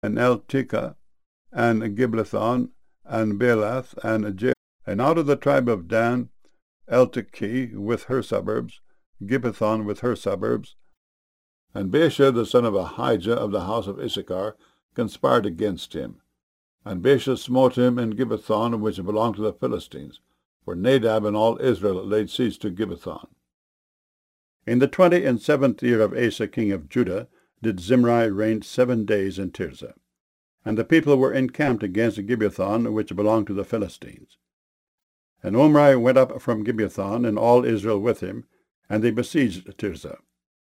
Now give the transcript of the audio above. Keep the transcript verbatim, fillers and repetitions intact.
and Eltekeh, and Gibbethon, and Baalath, and Jer. And out of the tribe of Dan, Eltekeh with her suburbs, Gibbethon with her suburbs. And Baasha the son of Ahijah of the house of Issachar conspired against him. And Baasha smote him in Gibbethon, which belonged to the Philistines, for Nadab and all Israel laid siege to Gibbethon. In the twenty and seventh year of Asa king of Judah did Zimri reign seven days in Tirzah. And the people were encamped against Gibbethon, which belonged to the Philistines. And Omri went up from Gibbethon, and all Israel with him, and they besieged Tirzah.